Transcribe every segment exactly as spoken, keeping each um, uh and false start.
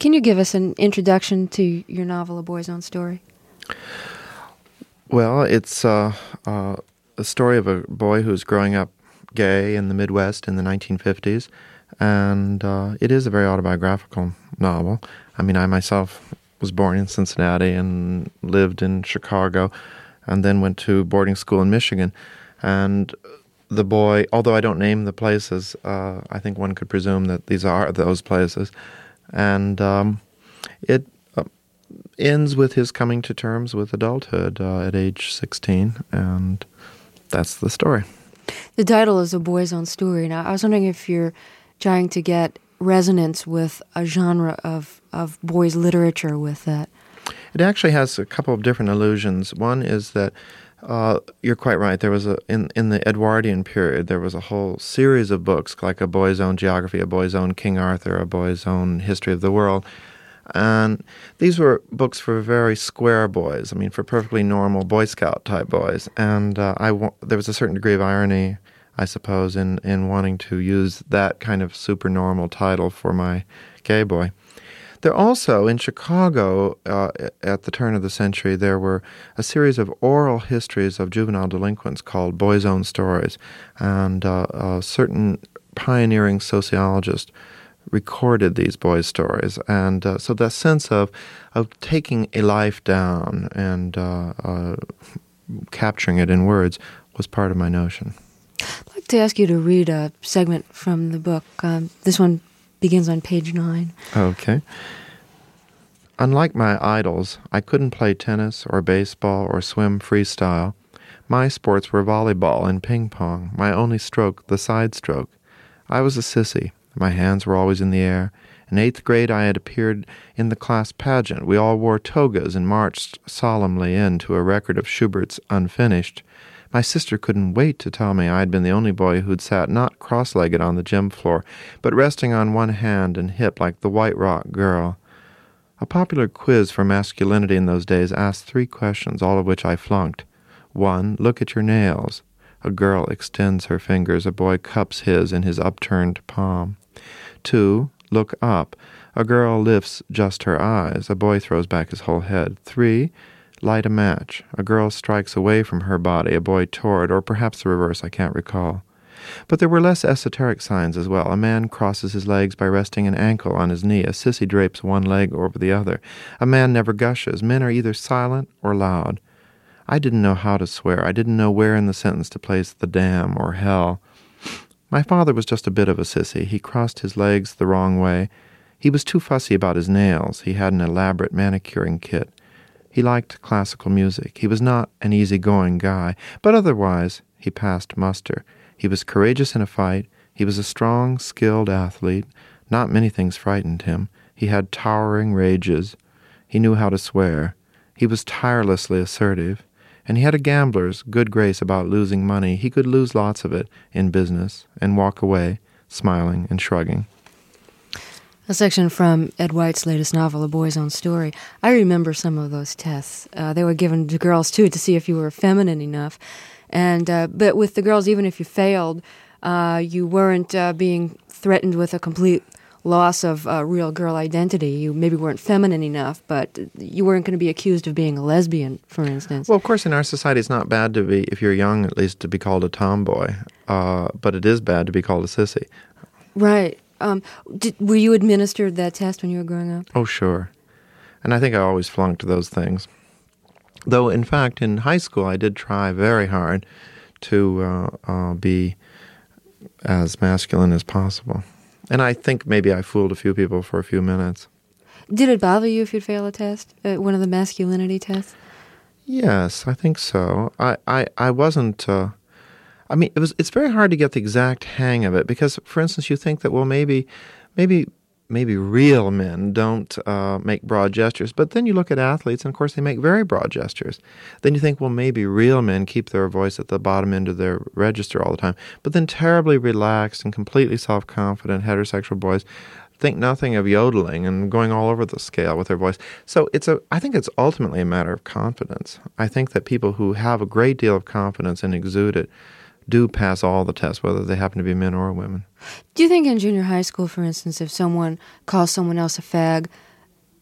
Can you give us an introduction to your novel, A Boy's Own Story? Well, it's uh, uh, a story of a boy who's growing up gay in the Midwest in the nineteen fifties, and uh, it is a very autobiographical novel. I mean, I myself was born in Cincinnati and lived in Chicago, and then went to boarding school in Michigan. And the boy, although I don't name the places, uh, I think one could presume that these are those places. And um, it uh, ends with his coming to terms with adulthood uh, at age sixteen, and that's the story. The title is A Boy's Own Story. Now, I was wondering if you're trying to get resonance with a genre of, of boys' literature with that. It actually has a couple of different allusions. One is that Uh, you're quite right. There was a in in the Edwardian period. There was a whole series of books like A Boy's Own Geography, A Boy's Own King Arthur, A Boy's Own History of the World, and these were books for very square boys. I mean, for perfectly normal Boy Scout type boys. And uh, I wa- there was a certain degree of irony, I suppose, in in wanting to use that kind of super normal title for my gay boy. There also, in Chicago, uh, at the turn of the century, there were a series of oral histories of juvenile delinquents called Boys' Own Stories, and uh, a certain pioneering sociologist recorded these boys' stories. And uh, so that sense of, of taking a life down and uh, uh, capturing it in words was part of my notion. I'd like to ask you to read a segment from the book. Um, this one begins on page nine. Okay. Unlike my idols, I couldn't play tennis or baseball or swim freestyle. My sports were volleyball and ping pong, my only stroke the side stroke. I was a sissy. My hands were always in the air. In eighth grade I had appeared in the class pageant. We all wore togas and marched solemnly in to a record of Schubert's Unfinished. My sister couldn't wait to tell me I'd been the only boy who'd sat not cross-legged on the gym floor, but resting on one hand and hip like the White Rock girl. A popular quiz for masculinity in those days asked three questions, all of which I flunked. One, look at your nails. A girl extends her fingers. A boy cups his in his upturned palm. Two, look up. A girl lifts just her eyes. A boy throws back his whole head. Three, light a match. A girl strikes away from her body, a boy toward, or perhaps the reverse, I can't recall. But there were less esoteric signs as well. A man crosses his legs by resting an ankle on his knee. A sissy drapes one leg over the other. A man never gushes. Men are either silent or loud. I didn't know how to swear. I didn't know where in the sentence to place the damn or hell. My father was just a bit of a sissy. He crossed his legs the wrong way. He was too fussy about his nails. He had an elaborate manicuring kit. He liked classical music. He was not an easygoing guy, but otherwise he passed muster. He was courageous in a fight. He was a strong, skilled athlete. Not many things frightened him. He had towering rages. He knew how to swear. He was tirelessly assertive. And he had a gambler's good grace about losing money. He could lose lots of it in business and walk away, smiling and shrugging. A section from Ed White's latest novel, A Boy's Own Story. I remember some of those tests. Uh, they were given to girls, too, to see if you were feminine enough. And uh, but with the girls, even if you failed, uh, you weren't uh, being threatened with a complete loss of uh, real girl identity. You maybe weren't feminine enough, but you weren't going to be accused of being a lesbian, for instance. Well, of course, in our society, it's not bad to be, if you're young, at least, to be called a tomboy. Uh, but it is bad to be called a sissy. Right. Um, did, were you administered that test when you were growing up? Oh, sure. And I think I always flunked those things. Though, in fact, in high school, I did try very hard to uh, uh, be as masculine as possible. And I think maybe I fooled a few people for a few minutes. Did it bother you if you'd fail a test, uh, one of the masculinity tests? Yes, I think so. I, I, I wasn't... Uh, I mean, it was. It's very hard to get the exact hang of it because, for instance, you think that, well, maybe, maybe, maybe real men don't uh, make broad gestures, but then you look at athletes, and of course, they make very broad gestures. Then you think, well, maybe real men keep their voice at the bottom end of their register all the time, but then terribly relaxed and completely self-confident heterosexual boys think nothing of yodeling and going all over the scale with their voice. So it's a. I think it's ultimately a matter of confidence. I think that people who have a great deal of confidence and exude it do pass all the tests, whether they happen to be men or women. Do you think in junior high school, for instance, if someone calls someone else a fag,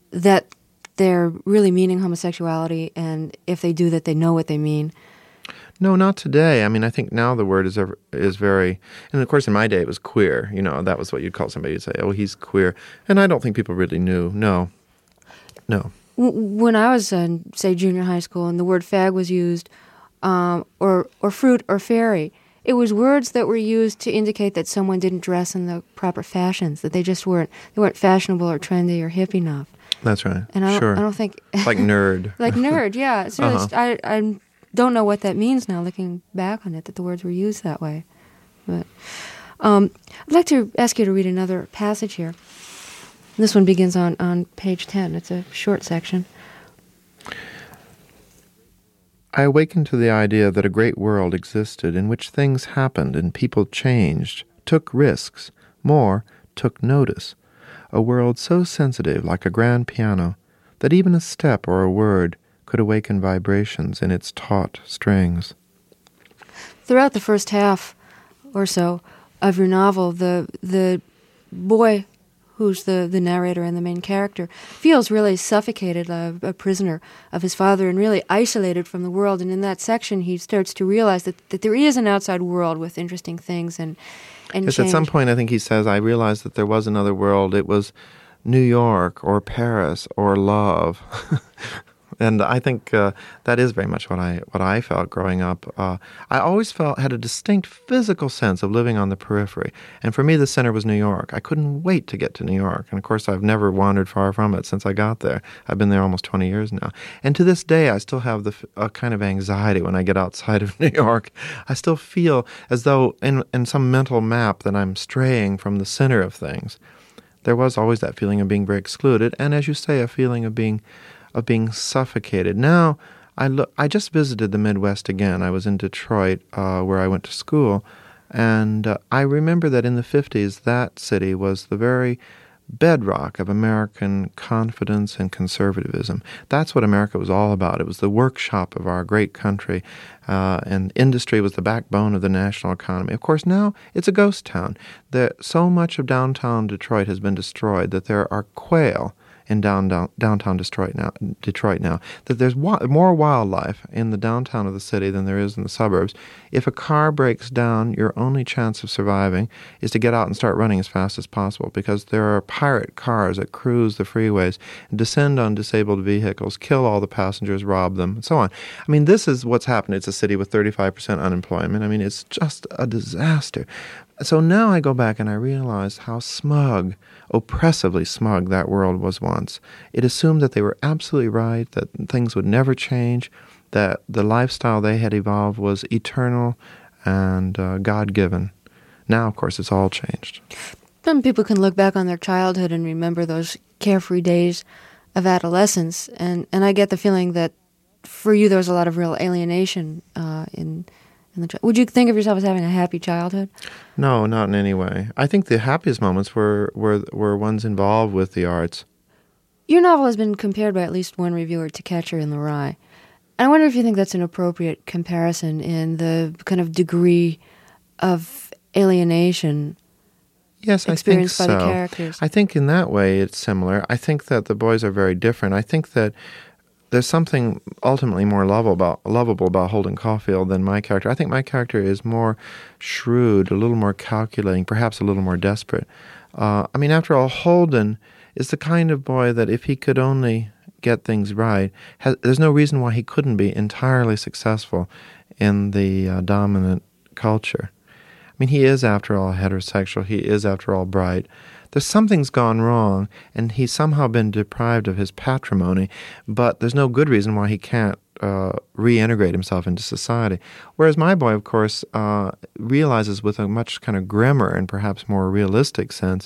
that they're really meaning homosexuality, and if they do that, they know what they mean? No, not today. I mean, I think now the word is ever, is very, and of course in my day it was queer. You know, that was what you'd call somebody. You'd say, oh, he's queer. And I don't think people really knew. No, no. When I was in, say, junior high school, and the word fag was used, um, or or fruit or fairy, it was words that were used to indicate that someone didn't dress in the proper fashions, that they just weren't they weren't fashionable or trendy or hip enough. That's right. And I don't, sure. I don't think like nerd. like nerd, yeah. It's really, uh-huh. I I don't know what that means now, looking back on it, that the words were used that way. But um, I'd like to ask you to read another passage here. This one begins on, on page ten. It's a short section. I awakened to the idea that a great world existed in which things happened and people changed, took risks, more, took notice. A world so sensitive, like a grand piano, that even a step or a word could awaken vibrations in its taut strings. Throughout the first half or so of your novel, the the boy who's the, the narrator and the main character, feels really suffocated, uh, a prisoner of his father, and really isolated from the world. And in that section, he starts to realize that, that there is an outside world with interesting things and, and yes, change. At some point, I think he says, I realized that there was another world. It was New York or Paris or love. And I think uh, that is very much what I what I felt growing up. Uh, I always felt had a distinct physical sense of living on the periphery. And for me, the center was New York. I couldn't wait to get to New York. And of course, I've never wandered far from it since I got there. I've been there almost twenty years now. And to this day, I still have the a kind of anxiety when I get outside of New York. I still feel as though in, in some mental map that I'm straying from the center of things. There was always that feeling of being very excluded. And as you say, a feeling of being of being suffocated. Now, I look, I just visited the Midwest again. I was in Detroit, uh, where I went to school, and uh, I remember that in the fifties, that city was the very bedrock of American confidence and conservatism. That's what America was all about. It was the workshop of our great country, uh, and industry was the backbone of the national economy. Of course, now it's a ghost town. There, so much of downtown Detroit has been destroyed that there are quail in down, down, downtown Detroit now, Detroit now, that there's wi- more wildlife in the downtown of the city than there is in the suburbs. If a car breaks down, your only chance of surviving is to get out and start running as fast as possible, because there are pirate cars that cruise the freeways, descend on disabled vehicles, kill all the passengers, rob them, and so on. I mean, this is what's happened. It's a city with thirty-five percent unemployment. I mean, it's just a disaster. So now I go back and I realize how smug, oppressively smug that world was once. It assumed that they were absolutely right, that things would never change, that the lifestyle they had evolved was eternal and uh, God-given. Now, of course, it's all changed. Some people can look back on their childhood and remember those carefree days of adolescence, and, and I get the feeling that for you there was a lot of real alienation uh, in... Would you think of yourself as having a happy childhood? No, not in any way. I think the happiest moments were, were, were ones involved with the arts. Your novel has been compared by at least one reviewer to Catcher in the Rye. And I wonder if you think that's an appropriate comparison in the kind of degree of alienation yes, experienced I think by so. the characters. I think in that way it's similar. I think that the boys are very different. I think that there's something ultimately more lovable about, lovable about Holden Caulfield than my character. I think my character is more shrewd, a little more calculating, perhaps a little more desperate. Uh, I mean, after all, Holden is the kind of boy that if he could only get things right, has, there's no reason why he couldn't be entirely successful in the uh, dominant culture. I mean, he is, after all, heterosexual. He is, after all, bright. There's something's gone wrong, and he's somehow been deprived of his patrimony, but there's no good reason why he can't uh, reintegrate himself into society. Whereas my boy, of course, uh, realizes with a much kind of grimmer and perhaps more realistic sense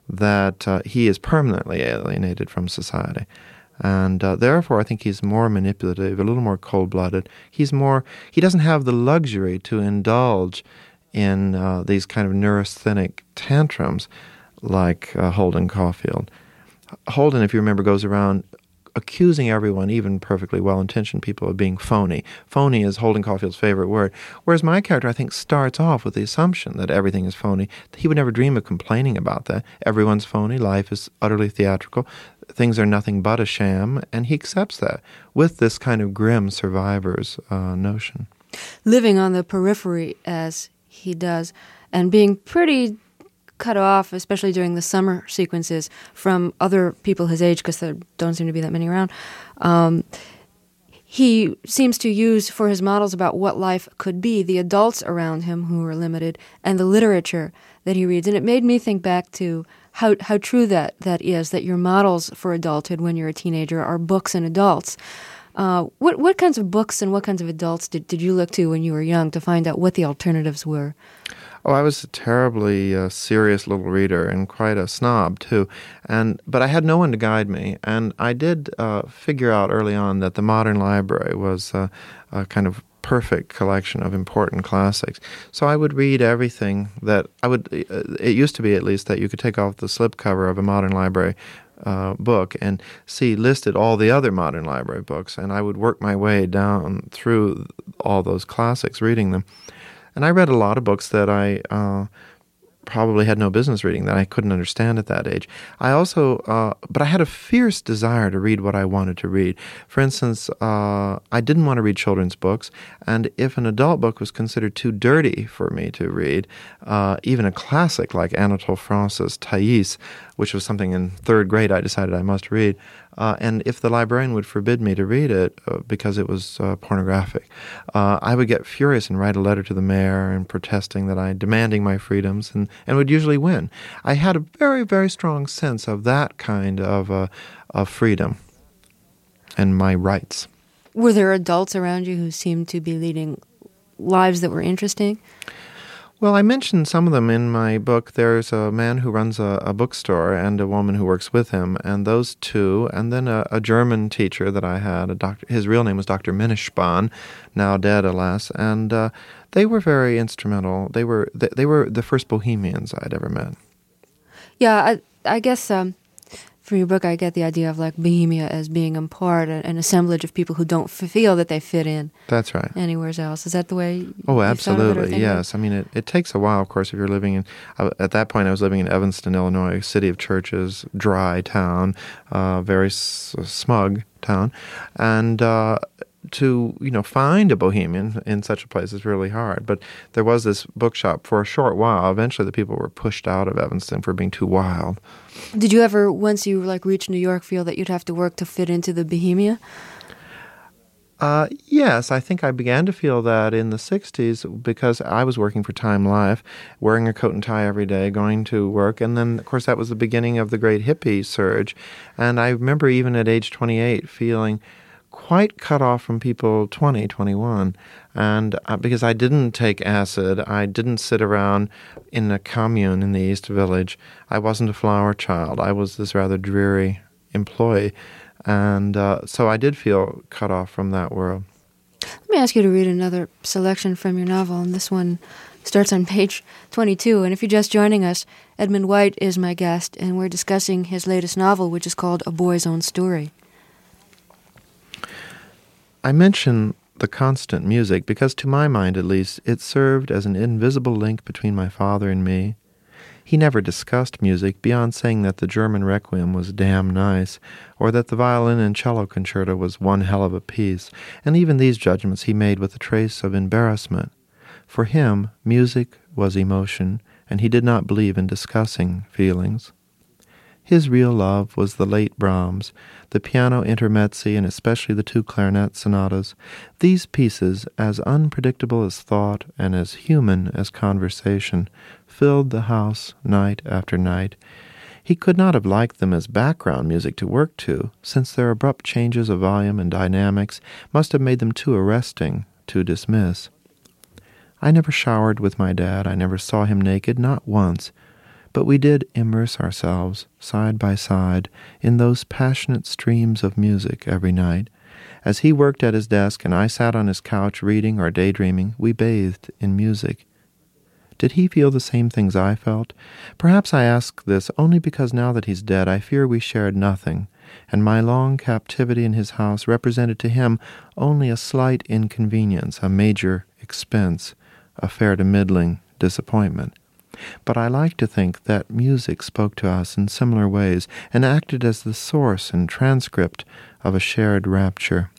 that uh, he is permanently alienated from society. And uh, therefore, I think he's more manipulative, a little more cold-blooded. He's more, he doesn't have the luxury to indulge in uh, these kind of neurasthenic tantrums like uh, Holden Caulfield. Holden, if you remember, goes around accusing everyone, even perfectly well-intentioned people, of being phony. Phony is Holden Caulfield's favorite word. Whereas my character, I think, starts off with the assumption that everything is phony. He would never dream of complaining about that. Everyone's phony. Life is utterly theatrical. Things are nothing but a sham, and he accepts that with this kind of grim survivor's uh, notion. Living on the periphery as he does, and being pretty cut off, especially during the summer sequences, from other people his age, because there don't seem to be that many around. Um, he seems to use for his models about what life could be the adults around him who are limited and the literature that he reads. And it made me think back to how how true that, that is, that your models for adulthood when you're a teenager are books and adults. Uh, what what kinds of books and what kinds of adults did, did you look to when you were young to find out what the alternatives were? Oh, I was a terribly uh, serious little reader and quite a snob, too. And But I had no one to guide me. And I did uh, figure out early on that the Modern Library was uh, a kind of perfect collection of important classics. So I would read everything that I would, it used to be at least, that you could take off the slipcover of a Modern Library uh, book and see listed all the other Modern Library books. And I would work my way down through all those classics, reading them. And I read a lot of books that I uh, probably had no business reading, that I couldn't understand at that age. I also, uh, but I had a fierce desire to read what I wanted to read. For instance, uh, I didn't want to read children's books, and if an adult book was considered too dirty for me to read, uh, even a classic like Anatole France's Thais, which was something in third grade I decided I must read, Uh, and if the librarian would forbid me to read it uh, because it was uh, pornographic, uh, I would get furious and write a letter to the mayor and protesting that I, demanding my freedoms, and, and would usually win. I had a very, very strong sense of that kind of, uh, of freedom and my rights. Were there adults around you who seemed to be leading lives that were interesting? Well, I mentioned some of them in my book. There's a man who runs a, a bookstore and a woman who works with him, and those two, and then a, a German teacher that I had. A doctor, his real name was Doctor Minnischbahn, now dead, alas, and uh, they were very instrumental. They were they, they were the first bohemians I'd ever met. Yeah, I, I guess um, from your book I get the idea of like Bohemia as being in part an, an assemblage of people who don't f- feel that they fit in. That's right. Anywhere else. Is that the way you Oh, thought absolutely, of it, yes. I mean, it, it takes a while, of course, if you're living in, uh, at that point I was living in Evanston, Illinois, city of churches, dry town, uh, very s- smug town, and uh, to, you know, find a bohemian in such a place is really hard. But there was this bookshop for a short while. Eventually the people were pushed out of Evanston for being too wild. Did you ever, once you like reached New York, feel that you'd have to work to fit into the Bohemia? Uh, yes, I think I began to feel that in the sixties because I was working for Time Life, wearing a coat and tie every day, going to work, and then, of course, that was the beginning of the great hippie surge. And I remember even at age twenty-eight feeling quite cut off from people twenty, twenty-one, and uh, because I didn't take acid, I didn't sit around in a commune in the East Village. I wasn't a flower child. I was this rather dreary employee. And uh, so I did feel cut off from that world. Let me ask you to read another selection from your novel, and this one starts on page twenty-two. And if you're just joining us, Edmund White is my guest, and we're discussing his latest novel, which is called A Boy's Own Story. I mention the constant music because, to my mind at least, it served as an invisible link between my father and me. He never discussed music beyond saying that the German Requiem was damn nice, or that the violin and cello concerto was one hell of a piece, and even these judgments he made with a trace of embarrassment. For him, music was emotion, and he did not believe in discussing feelings. His real love was the late Brahms, the piano intermezzi, and especially the two clarinet sonatas. These pieces, as unpredictable as thought and as human as conversation, filled the house night after night. He could not have liked them as background music to work to, since their abrupt changes of volume and dynamics must have made them too arresting to dismiss. I never showered with my dad. I never saw him naked, not once. But we did immerse ourselves, side by side, in those passionate streams of music every night. As he worked at his desk and I sat on his couch reading or daydreaming, we bathed in music. Did he feel the same things I felt? Perhaps I ask this only because now that he's dead, I fear we shared nothing, and my long captivity in his house represented to him only a slight inconvenience, a major expense, a fair to middling disappointment. But I like to think that music spoke to us in similar ways and acted as the source and transcript of a shared rapture.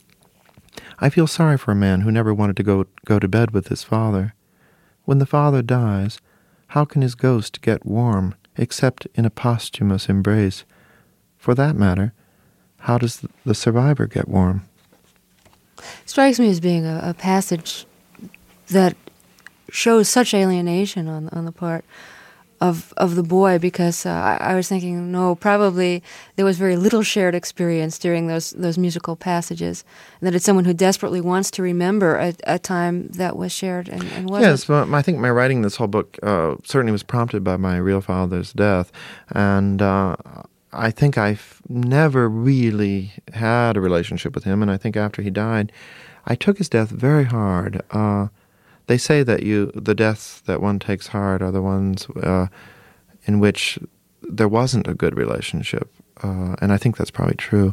I feel sorry for a man who never wanted to go, go to bed with his father. When the father dies, how can his ghost get warm except in a posthumous embrace? For that matter, how does the survivor get warm? Strikes me as being a, a passage that shows such alienation on on the part of of the boy, because uh, I, I was thinking, no, probably there was very little shared experience during those those musical passages, and that it's someone who desperately wants to remember a, a time that was shared and, and wasn't. Yes, well, I think my writing this whole book uh, certainly was prompted by my real father's death, and uh, I think I've never really had a relationship with him, and I think after he died, I took his death very hard. Uh, They say that you the deaths that one takes hard are the ones uh, in which there wasn't a good relationship, uh, and I think that's probably true.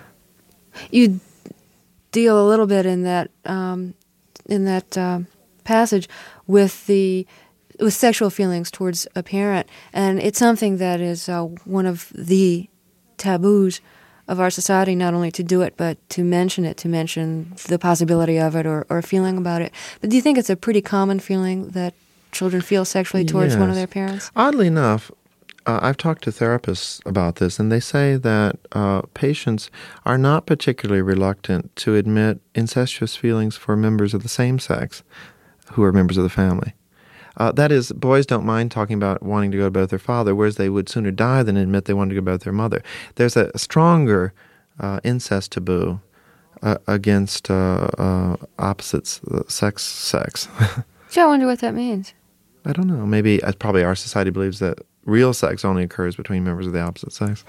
You deal a little bit in that um, in that uh, passage with the with sexual feelings towards a parent, and it's something that is uh, one of the taboos of our society, not only to do it, but to mention it, to mention the possibility of it or, or feeling about it. But do you think it's a pretty common feeling that children feel sexually towards yes. one of their parents? Oddly enough, uh, I've talked to therapists about this, and they say that uh, patients are not particularly reluctant to admit incestuous feelings for members of the same sex who are members of the family. Uh, that is, boys don't mind talking about wanting to go to bed with their father, whereas they would sooner die than admit they wanted to go to bed with their mother. There's a stronger uh, incest taboo uh, against uh, uh, opposites, uh, sex, sex. Gee, I wonder what that means. I don't know. Maybe uh, probably our society believes that real sex only occurs between members of the opposite sex.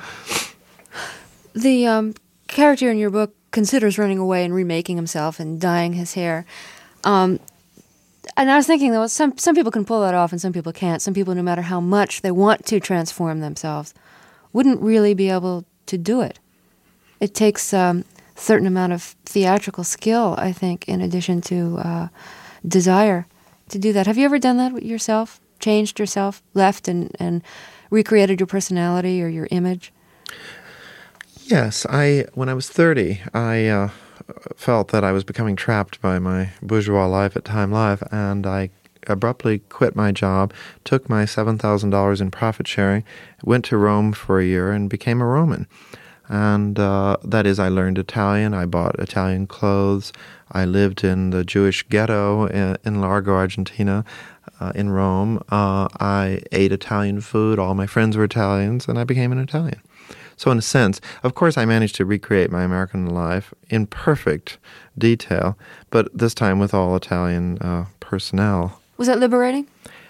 The um, character in your book considers running away and remaking himself and dyeing his hair. Um, And I was thinking, though, some some people can pull that off and some people can't. Some people, no matter how much they want to transform themselves, wouldn't really be able to do it. It takes um, a certain amount of theatrical skill, I think, in addition to uh, desire to do that. Have you ever done that yourself? Changed yourself, left and, and recreated your personality or your image? Yes. I when I was thirty, I... Uh, felt that I was becoming trapped by my bourgeois life at Time Life, and I abruptly quit my job, took my seven thousand dollars in profit sharing, went to Rome for a year, and became a Roman. And uh, that is, I learned Italian, I bought Italian clothes, I lived in the Jewish ghetto in, in Largo, Argentina, uh, in Rome. Uh, I ate Italian food, all my friends were Italians, and I became an Italian. So in a sense, of course, I managed to recreate my American life in perfect detail, but this time with all Italian uh, personnel. Was that liberating?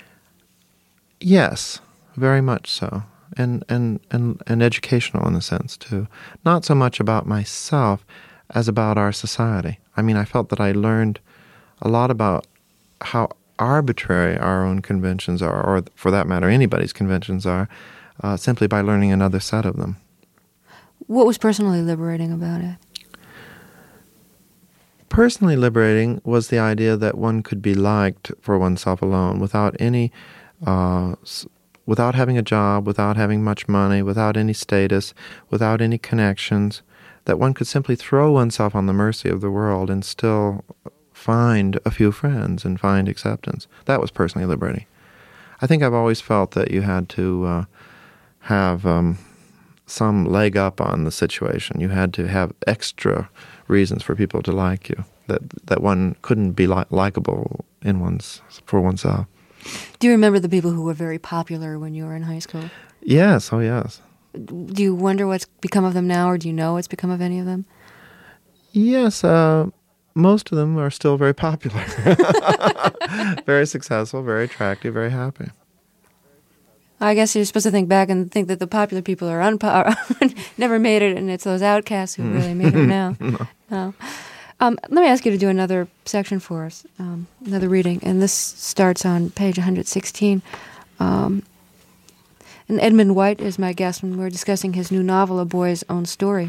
Yes, very much so, and, and, and, and educational in a sense, too. Not so much about myself as about our society. I mean, I felt that I learned a lot about how arbitrary our own conventions are, or for that matter, anybody's conventions are, uh, simply by learning another set of them. What was personally liberating about it? Personally liberating was the idea that one could be liked for oneself alone, without any, uh, without having a job, without having much money, without any status, without any connections, that one could simply throw oneself on the mercy of the world and still find a few friends and find acceptance. That was personally liberating. I think I've always felt that you had to uh, have... Um, some leg up on the situation. You had to have extra reasons for people to like you, that that one couldn't be li- likable in one's for oneself. Do you remember the people who were very popular when you were in high school? Yes, oh yes. Do you wonder what's become of them now, or do you know what's become of any of them? Yes, uh, most of them are still very popular. Very successful, very attractive, very happy. I guess you're supposed to think back and think that the popular people are unpo- never made it, and it's those outcasts who really made it now. No. No. Um, let me ask you to do another section for us, um, another reading, and this starts on page one hundred sixteen. Um, And Edmund White is my guest when we're discussing his new novel, A Boy's Own Story.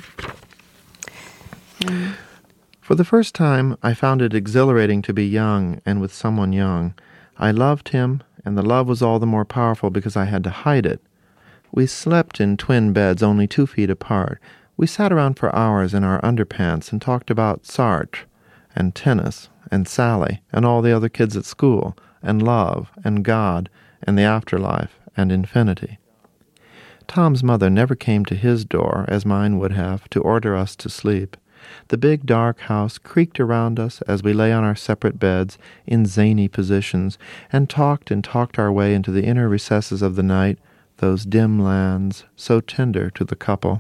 And For the first time, I found it exhilarating to be young and with someone young. I loved him, and the love was all the more powerful because I had to hide it. We slept in twin beds only two feet apart. We sat around for hours in our underpants and talked about Sartre, and tennis, and Sally, and all the other kids at school, and love, and God, and the afterlife, and infinity. Tom's mother never came to his door, as mine would have, to order us to sleep. The big dark house creaked around us as we lay on our separate beds in zany positions, and talked and talked our way into the inner recesses of the night, those dim lands, so tender to the couple.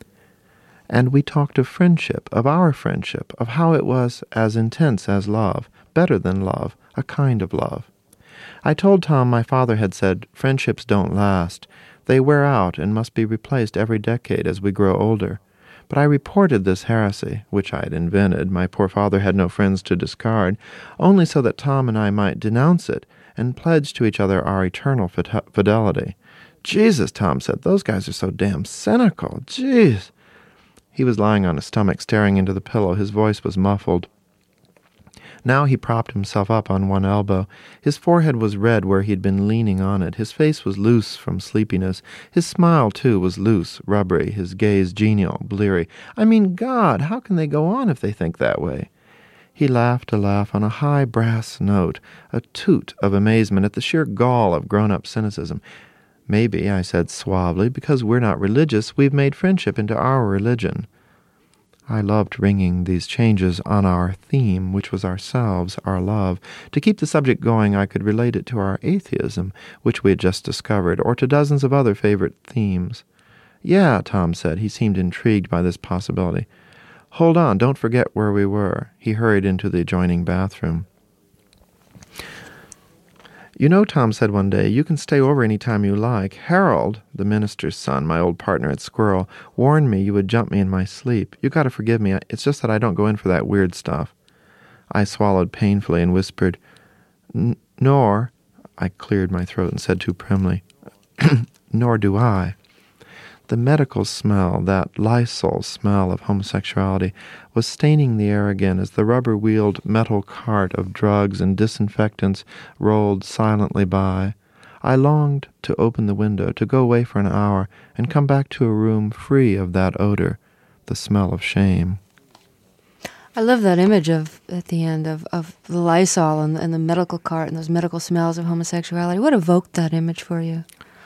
And we talked of friendship, of our friendship, of how it was as intense as love, better than love, a kind of love. I told Tom my father had said, friendships don't last. They wear out and must be replaced every decade as we grow older. But I reported this heresy, which I had invented, my poor father had no friends to discard, only so that Tom and I might denounce it and pledge to each other our eternal fidelity. Jesus, Tom said, those guys are so damn cynical. Jeez. He was lying on his stomach, staring into the pillow. His voice was muffled. Now he propped himself up on one elbow. His forehead was red where he had been leaning on it. His face was loose from sleepiness. His smile, too, was loose, rubbery, his gaze genial, bleary. I mean, God, how can they go on if they think that way? He laughed a laugh on a high brass note, a toot of amazement at the sheer gall of grown-up cynicism. Maybe, I said suavely, because we're not religious, we've made friendship into our religion. I loved ringing these changes on our theme, which was ourselves, our love. To keep the subject going, I could relate it to our atheism, which we had just discovered, or to dozens of other favorite themes. Yeah, Tom said. He seemed intrigued by this possibility. Hold on, don't forget where we were. He hurried into the adjoining bathroom. You know, Tom said one day, you can stay over any time you like. Harold, the minister's son, my old partner at Squirrel, warned me you would jump me in my sleep. You got to forgive me. It's just that I don't go in for that weird stuff. I swallowed painfully and whispered, nor, I cleared my throat and said too primly, nor do I. The medical smell, that Lysol smell of homosexuality, was staining the air again as the rubber-wheeled metal cart of drugs and disinfectants rolled silently by. I longed to open the window, to go away for an hour, and come back to a room free of that odor, the smell of shame. I love that image of, at the end, of, of the Lysol and, and the medical cart and those medical smells of homosexuality. What evoked that image for you?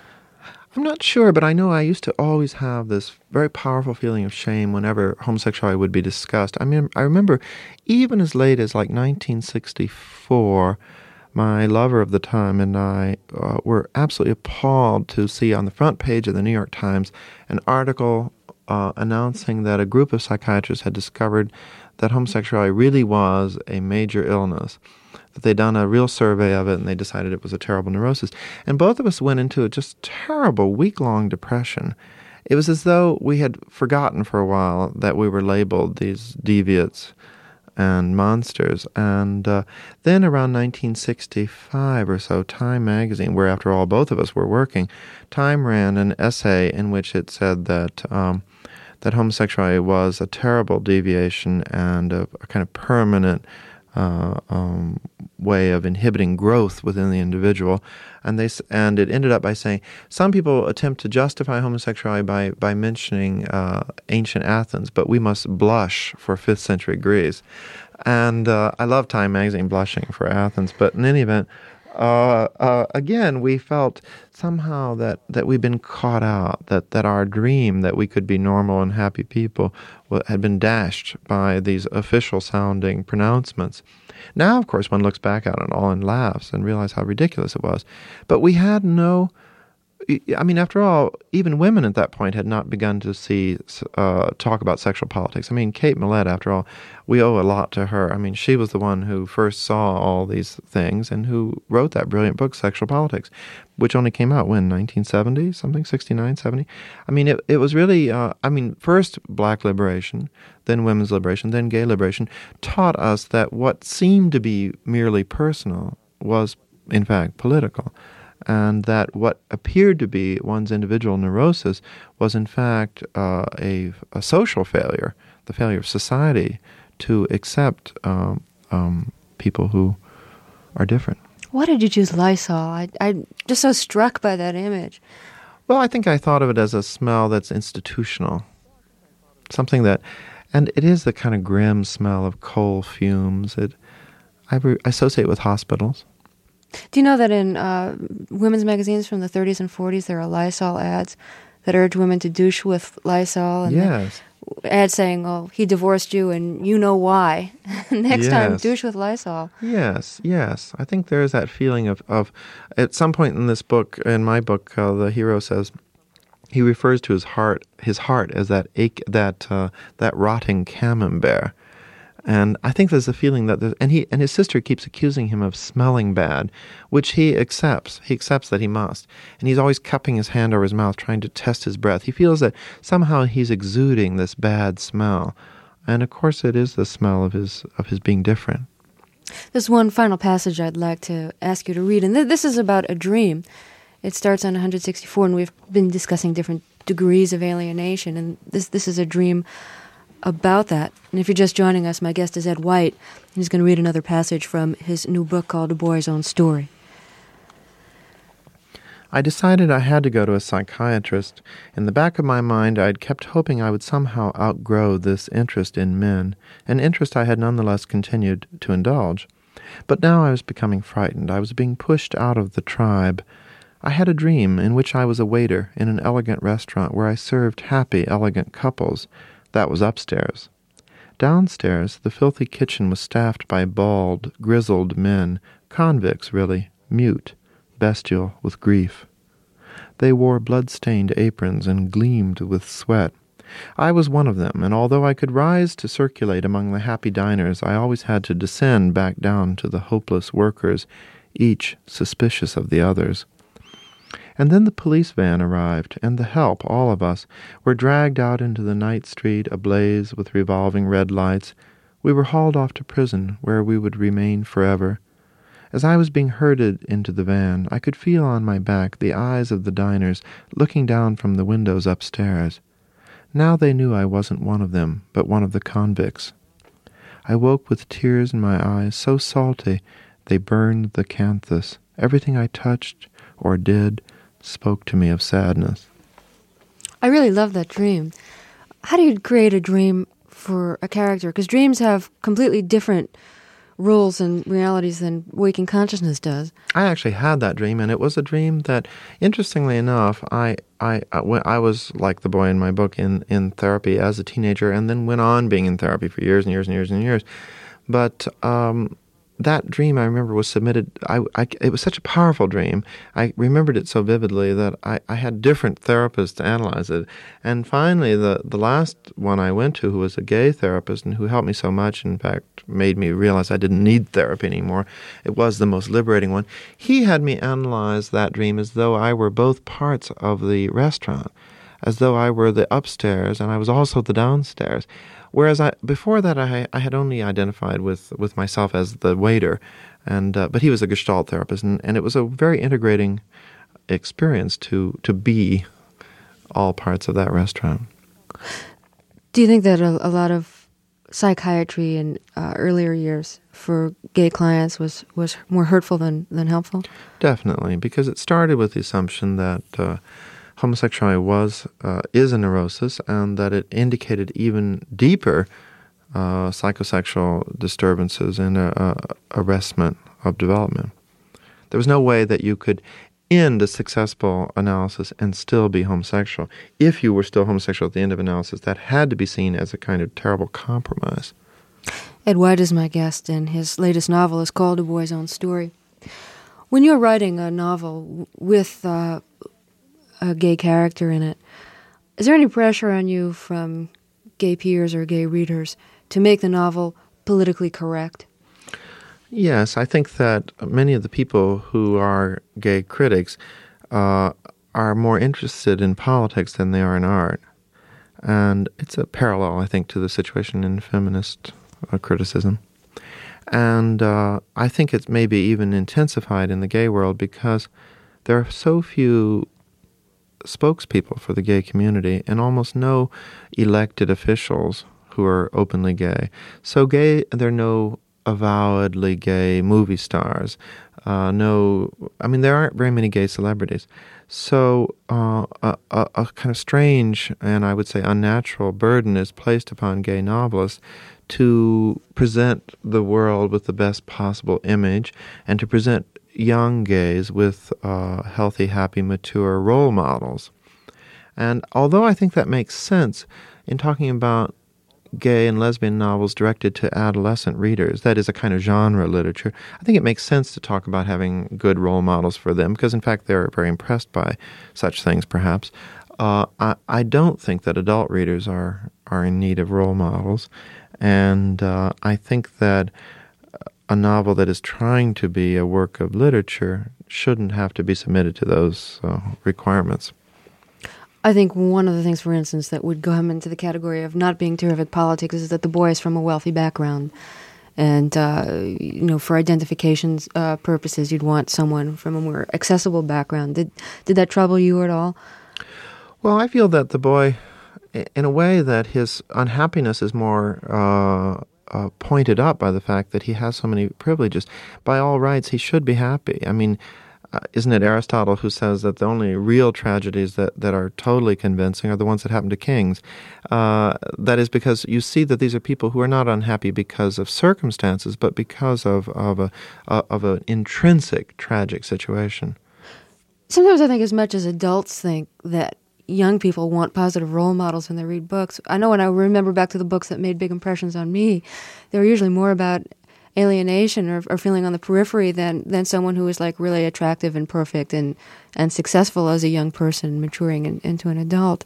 I'm not sure, but I know I used to always have this very powerful feeling of shame whenever homosexuality would be discussed. I mean, I remember even as late as like nineteen sixty-four, my lover of the time and I uh, were absolutely appalled to see on the front page of the New York Times an article uh, announcing that a group of psychiatrists had discovered that homosexuality really was a major illness, that they'd done a real survey of it and they decided it was a terrible neurosis. And both of us went into a just terrible week-long depression. It was as though we had forgotten for a while that we were labeled these deviates and monsters. And uh, then around nineteen sixty-five or so, Time magazine, where after all both of us were working, Time ran an essay in which it said that um, that homosexuality was a terrible deviation and a, a kind of permanent Uh, um, way of inhibiting growth within the individual, and they and it ended up by saying some people attempt to justify homosexuality by by mentioning uh, ancient Athens, but we must blush for fifth century Greece. And uh, I love Time magazine blushing for Athens, but in any event, uh, uh, again we felt somehow that that we'd been caught out, that that our dream that we could be normal and happy people had been dashed by these official-sounding pronouncements. Now, of course, one looks back at it all and laughs and realizes how ridiculous it was. But we had no... I mean, after all, even women at that point had not begun to see uh, talk about sexual politics. I mean, Kate Millett, after all, we owe a lot to her. I mean, she was the one who first saw all these things and who wrote that brilliant book, Sexual Politics, which only came out, when, nineteen seventy, something, sixty-nine, seventy? I mean, it, it was really, uh, I mean, first black liberation, then women's liberation, then gay liberation, taught us that what seemed to be merely personal was, in fact, political. and that what appeared to be one's individual neurosis was in fact uh, a, a social failure, the failure of society to accept um, um, people who are different. Why did you choose Lysol? I, I'm just so struck by that image. Well, I think I thought of it as a smell that's institutional, something that, and it is the kind of grim smell of coal fumes. It, I, re- I associate with hospitals. Do you know that in uh, women's magazines from the thirties and forties, there are Lysol ads that urge women to douche with Lysol? And yes. Ads saying, "Oh, he divorced you, and you know why. Next yes. time, douche with Lysol." Yes, yes. I think there is that feeling of, of, at some point in this book, in my book, uh, the hero says, he refers to his heart, his heart as that ache, that uh, that rotting camembert. And I think there's a feeling that, there's, and he and his sister keeps accusing him of smelling bad, which he accepts. He accepts that he must. And he's always cupping his hand over his mouth, trying to test his breath. He feels that somehow he's exuding this bad smell. And of course it is the smell of his of his being different. There's one final passage I'd like to ask you to read, and th- this is about a dream. It starts on one sixty-four, and we've been discussing different degrees of alienation, and this this is a dream about that. And if you're just joining us, my guest is Ed White. He's going to read another passage from his new book called A Boy's Own Story. I decided I had to go to a psychiatrist. In the back of my mind, I'd kept hoping I would somehow outgrow this interest in men, an interest I had nonetheless continued to indulge. But now I was becoming frightened. I was being pushed out of the tribe. I had a dream in which I was a waiter in an elegant restaurant where I served happy, elegant couples. That was upstairs. Downstairs, the filthy kitchen was staffed by bald, grizzled men, convicts, really, mute, bestial with grief. They wore blood-stained aprons and gleamed with sweat. I was one of them, and although I could rise to circulate among the happy diners, I always had to descend back down to the hopeless workers, each suspicious of the others. And then the police van arrived, and the help, all of us, were dragged out into the night street ablaze with revolving red lights. We were hauled off to prison, where we would remain forever. As I was being herded into the van, I could feel on my back the eyes of the diners looking down from the windows upstairs. Now they knew I wasn't one of them, but one of the convicts. I woke with tears in my eyes, so salty they burned the canthus. Everything I touched or did spoke to me of sadness. I really love that dream. How do you create a dream for a character? Because dreams have completely different rules and realities than waking consciousness does. I actually had that dream, and it was a dream that, interestingly enough, I I I, I was like the boy in my book in, in therapy as a teenager, and then went on being in therapy for years and years and years and years. But um, that dream, I remember, was submitted. I, I, it was such a powerful dream. I remembered it so vividly that I, I had different therapists to analyze it. And finally, the, the last one I went to, who was a gay therapist and who helped me so much, in fact, made me realize I didn't need therapy anymore. It was the most liberating one. He had me analyze that dream as though I were both parts of the restaurant, as though I were the upstairs and I was also the downstairs. Whereas I, before that, I, I had only identified with, with myself as the waiter, and uh, but he was a Gestalt therapist, and, and it was a very integrating experience to, to be all parts of that restaurant. Do you think that a, a lot of psychiatry in uh, earlier years for gay clients was, was more hurtful than, than helpful? Definitely, because it started with the assumption that uh, homosexuality was uh, is a neurosis, and that it indicated even deeper uh, psychosexual disturbances and uh, uh, arrestment of development. There was no way that you could end a successful analysis and still be homosexual. If you were still homosexual at the end of analysis, that had to be seen as a kind of terrible compromise. Ed White is my guest, and his latest novel is called A Boy's Own Story. When you're writing a novel with uh, a gay character in it, is there any pressure on you from gay peers or gay readers to make the novel politically correct? Yes, I think that many of the people who are gay critics uh, are more interested in politics than they are in art. And it's a parallel, I think, to the situation in feminist uh, criticism. And uh, I think it's maybe even intensified in the gay world because there are so few spokespeople for the gay community and almost no elected officials who are openly gay. So gay, there are no avowedly gay movie stars. Uh, no, I mean, there aren't very many gay celebrities. So uh, a, a, a kind of strange and I would say unnatural burden is placed upon gay novelists to present the world with the best possible image and to present young gays with uh, healthy, happy, mature role models. And although I think that makes sense in talking about gay and lesbian novels directed to adolescent readers, that is a kind of genre literature, I think it makes sense to talk about having good role models for them because, in fact, they're very impressed by such things, perhaps. Uh, I, I don't think that adult readers are, are in need of role models, and uh, I think that a novel that is trying to be a work of literature shouldn't have to be submitted to those uh, requirements. I think one of the things, for instance, that would come into the category of not being terrific politics is that the boy is from a wealthy background. And, uh, you know, for identifications uh, purposes, you'd want someone from a more accessible background. Did did that trouble you at all? Well, I feel that the boy, in a way, that his unhappiness is more uh, uh, pointed up by the fact that he has so many privileges. By all rights, he should be happy. I mean, Uh, isn't it Aristotle who says that the only real tragedies that, that are totally convincing are the ones that happen to kings? Uh, that is because you see that these are people who are not unhappy because of circumstances, but because of, of, a, uh, of an intrinsic tragic situation. Sometimes I think as much as adults think that young people want positive role models when they read books. I know when I remember back to the books that made big impressions on me, they were usually more about alienation or, or feeling on the periphery than, than someone who is like really attractive and perfect and, and successful as a young person maturing in, into an adult.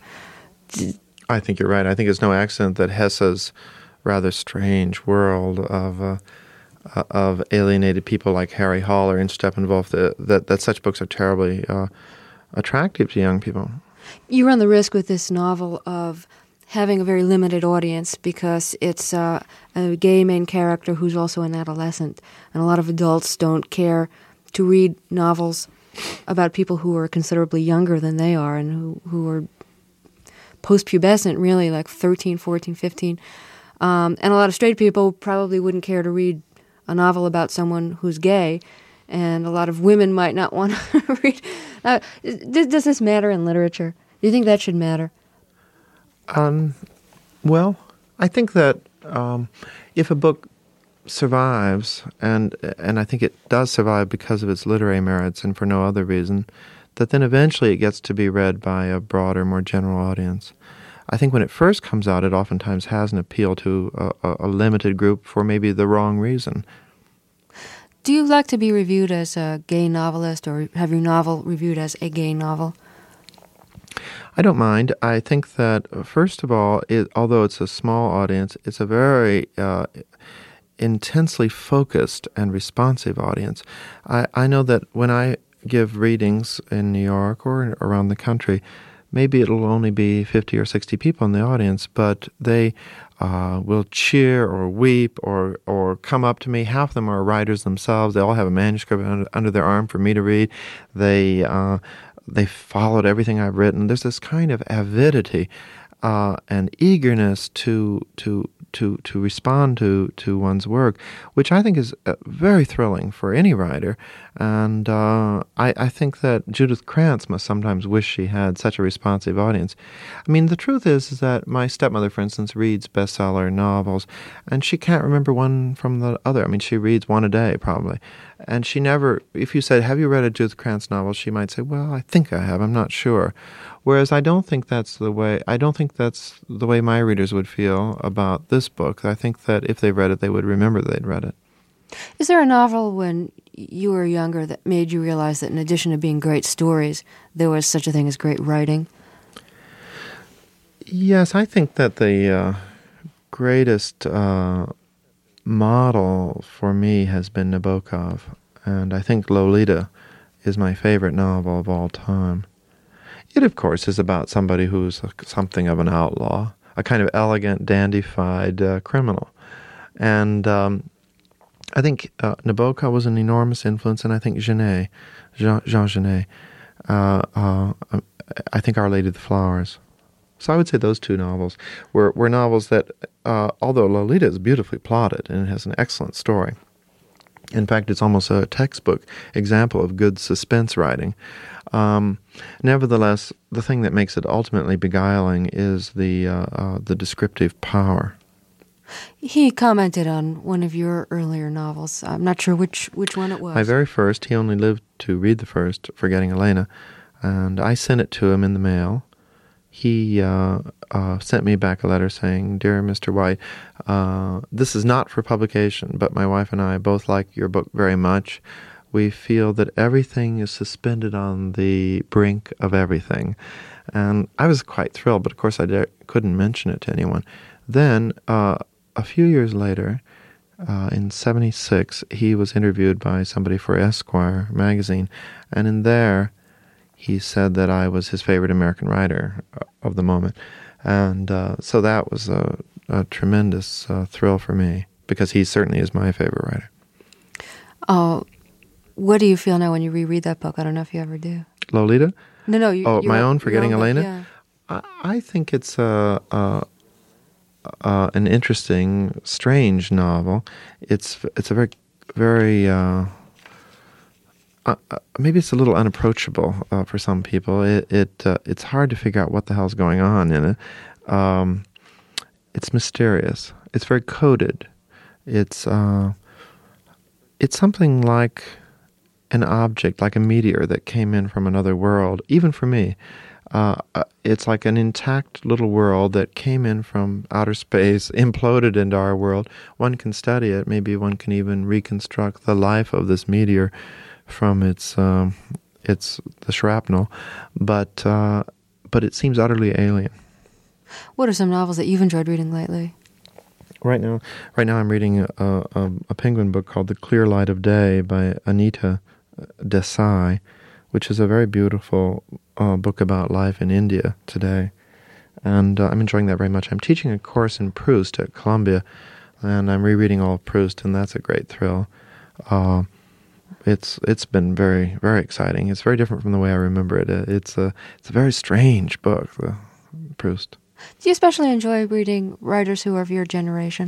I think you're right. I think it's no accident that Hesse's rather strange world of uh, uh, of alienated people like Harry Hall or Inge Steppenwolf, that, that, that such books are terribly uh, attractive to young people. You run the risk with this novel of having a very limited audience because it's uh, a gay main character who's also an adolescent, and a lot of adults don't care to read novels about people who are considerably younger than they are and who, who are post-pubescent, really, like thirteen, fourteen, fifteen. Um, and a lot of straight people probably wouldn't care to read a novel about someone who's gay, and a lot of women might not want to read. Uh, does this matter in literature? Do you think that should matter? Um, well, I think that um, if a book survives, and and I think it does survive because of its literary merits and for no other reason, that then eventually it gets to be read by a broader, more general audience. I think when it first comes out, it oftentimes has an appeal to a, a limited group for maybe the wrong reason. Do you like to be reviewed as a gay novelist, or have your novel reviewed as a gay novel? I don't mind. I think that, first of all, it, although it's a small audience, it's a very uh, intensely focused and responsive audience. I, I know that when I give readings in New York or around the country, maybe it'll only be fifty or sixty people in the audience, but they uh, will cheer or weep or, or come up to me. Half of them are writers themselves. They all have a manuscript under, under their arm for me to read. They... Uh, They followed everything I've written. There's this kind of avidity uh, and eagerness to to to to respond to to one's work, which I think is uh, very thrilling for any writer. And uh, I, I think that Judith Krantz must sometimes wish she had such a responsive audience. I mean, the truth is, is that my stepmother, for instance, reads bestseller novels, and she can't remember one from the other. I mean, she reads one a day, probably. And she never, if you said, have you read a Judith Krantz novel? She might say, well, I think I have, I'm not sure. Whereas I don't think that's the way, I don't think that's the way my readers would feel about this book. I think that if they read it, they would remember they'd read it. Is there a novel when you were younger that made you realize that in addition to being great stories, there was such a thing as great writing? Yes, I think that the uh, greatest uh, model for me has been Nabokov, and I think Lolita is my favorite novel of all time. It, of course, is about somebody who's something of an outlaw, a kind of elegant, dandified uh, criminal. And um, I think uh, Nabokov was an enormous influence, and I think Genet, Jean, Jean Genet, uh, uh, I think Our Lady of the Flowers. So I would say those two novels were, were novels that, uh, although Lolita is beautifully plotted and it has an excellent story, in fact, it's almost a textbook example of good suspense writing. Um, nevertheless, the thing that makes it ultimately beguiling is the uh, uh, the descriptive power. He commented on one of your earlier novels. I'm not sure which, which one it was. My very first, he only lived to read the first, Forgetting Elena, and I sent it to him in the mail. He uh, uh, sent me back a letter saying, "Dear Mister White, uh, this is not for publication, but my wife and I both like your book very much. We feel that everything is suspended on the brink of everything." And I was quite thrilled, but of course I dare, couldn't mention it to anyone. Then, uh, a few years later, uh, in seventy-six, he was interviewed by somebody for Esquire magazine, and in there, he said that I was his favorite American writer of the moment. And uh, so that was a, a tremendous uh, thrill for me, because he certainly is my favorite writer. Oh, what do you feel now when you reread that book? I don't know if you ever do. Lolita? No, no. You, oh, you my wrote, own Forgetting own Elena? book, yeah. I, I think it's a, a, a, an interesting, strange novel. It's it's a very, very... Uh, Uh, maybe it's a little unapproachable uh, for some people. It, it uh, it's hard to figure out what the hell's going on in it. Um, it's mysterious. It's very coded. It's uh, it's something like an object, like a meteor that came in from another world. Even for me, uh, it's like an intact little world that came in from outer space, imploded into our world. One can study it. Maybe one can even reconstruct the life of this meteor from its um, its the shrapnel, but uh, but it seems utterly alien. What are some novels that you've enjoyed reading lately? Right now, right now I'm reading a, a, a Penguin book called The Clear Light of Day by Anita Desai, which is a very beautiful uh, book about life in India today, and uh, I'm enjoying that very much. I'm teaching a course in Proust at Columbia, and I'm rereading all of Proust, and that's a great thrill. Uh, It's it's been very very exciting. It's very different from the way I remember it. It's a it's a very strange book, the Proust. Do you especially enjoy reading writers who are of your generation?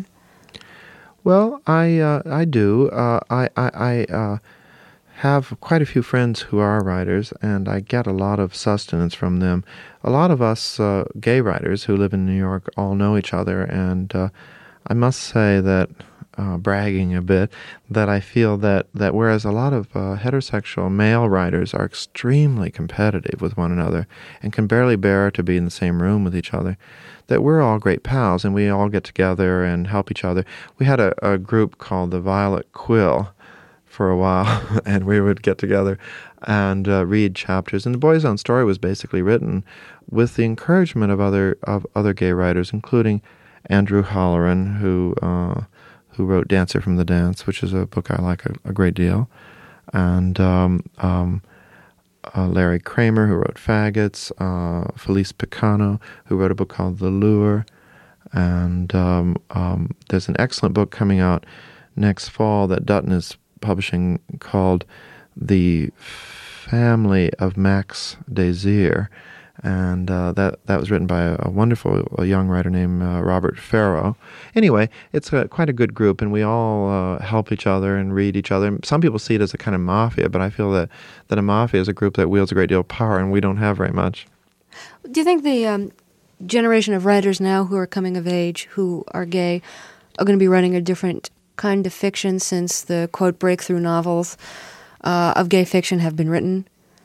Well, I uh, I do. Uh, I I, I uh, have quite a few friends who are writers, and I get a lot of sustenance from them. A lot of us uh, gay writers who live in New York all know each other, and uh, I must say that. Uh, bragging a bit, that I feel that, that whereas a lot of uh, heterosexual male writers are extremely competitive with one another and can barely bear to be in the same room with each other, that we're all great pals and we all get together and help each other. We had a, a group called the Violet Quill for a while, and we would get together and uh, read chapters. And The Boy's Own Story was basically written with the encouragement of other of other gay writers, including Andrew Holleran, who... Uh, who wrote Dancer from the Dance, which is a book I like a, a great deal, and um, um, uh, Larry Kramer, who wrote Faggots, uh, Felice Picano, who wrote a book called The Lure, and um, um, there's an excellent book coming out next fall that Dutton is publishing called The Family of Max Desir, and uh, that that was written by a, a wonderful a young writer named uh, Robert Farrow. Anyway, it's a, quite a good group, and we all uh, help each other and read each other. Some people see it as a kind of mafia, but I feel that, that a mafia is a group that wields a great deal of power, and we don't have very much. Do you think the um, generation of writers now who are coming of age, who are gay, are going to be writing a different kind of fiction since the, quote, breakthrough novels uh, of gay fiction have been written?